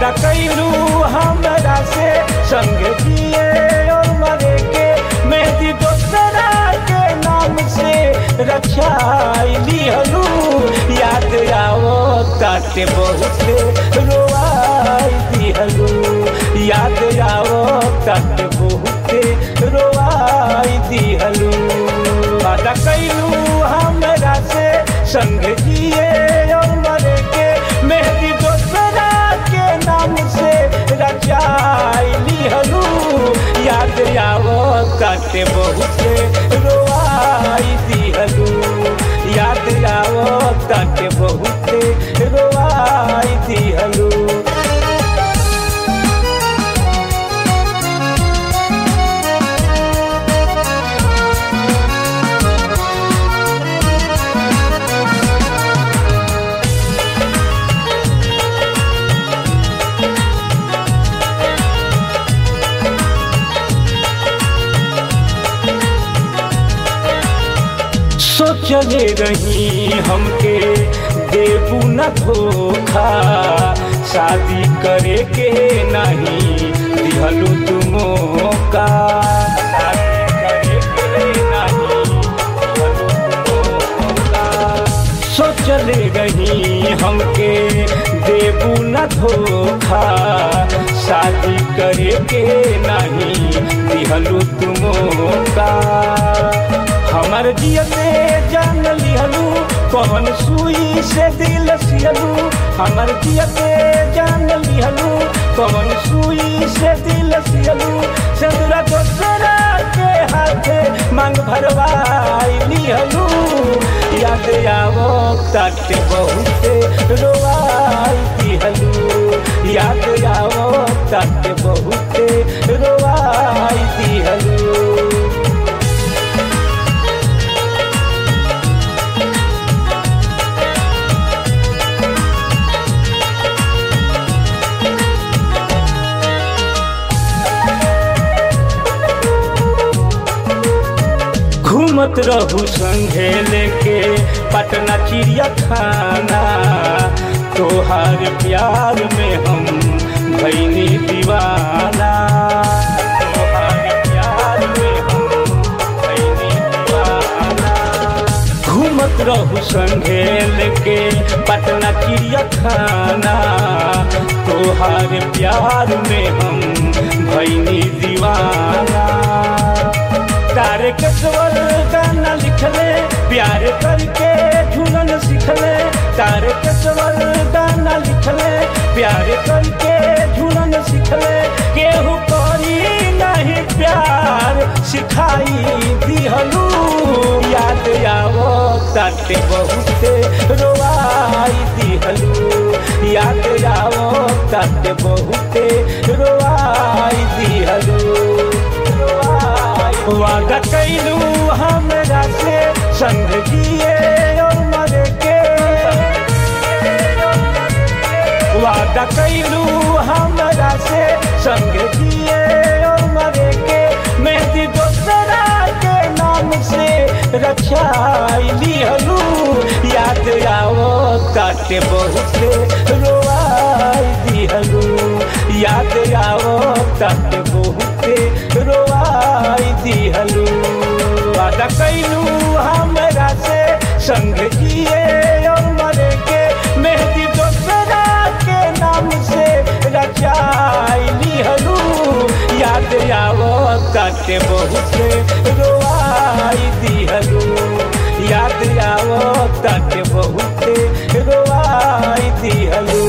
वादा कैलू हमरा से संग जिए और मरे के, मेहदी दोसरा के नाम से रचाई लिहलू। याद आओ ताटे बहुत रोवाई दिहलू, याद आओ ताटे बहुत रोवाई दिहलू। वादा कैलू हमरा से संग जिए और मरे के, मेहदी दोसरा के नाम से रचाई लिहलू। याद आओ ताटे बहुत रोवाई दिहलू, याद आओ ताटे बहुत रोवाई दिहलू। सोचले रही हमके देबू न धोखा, शादी करे के नहीं दिहलू तू मौका, शादी करे के नहीं दिहलू तू मौका। सोचले रही हमके देबू न धोखा, शादी करे के नहीं दिहलू तू मौका। हमर जियते जान लिहलू कौन सुई से दिल सियलू, हमर जियते जान लिहलू कौन सुई से दिल सियलू। सिंदूरा दोसरा के हाथे मांग भरवाई लिहलू। याद आओ ताटे बहुत रोवाई दिहलू, याद आओ ताटे बहुत रोवाई दिहलू। घूमत रहू संगे लेके पटना चिड़ियाखाना, तोहार प्यार में हम भइनी दीवाना, तोहार प्यार में हम भइनी दीवाना। घूमत रहू संगे लेके पटना चिड़ियाखाना, तोहार प्यार में हम भइनी दीवाना। तारे कसवल गाना लिखले प्यार करके झूलन सिखले, तारे कसवल गाना लिखले प्यार करके झूलन सिखले। केहू करी नहीं प्यार सिखाई दिहलू। याद आओ ताटे बहुत रोवाई दिहलू, याद आओ ताटे बहुत रोवाई दिहलू। वादा कैलू हमरा से संग जिए और मरे के, वादा कैलू हमरा से संग जिए और मरे के, मेहदी दोसरा के नाम से रचाई लिहलू। याद आओ ताटे बहुत रोवाई दिहलू, याद आओ ताटे बहुत रोवाई दिहलू। वादा कैलू हमरा से संग जिए और मरे के, मेहदी दोसरा के नाम से रचाई लिहलू। याद आओ ताटे बहुत रोवाई दिहलू, याद आओ ताटे बहुत रोवाई दिहलू।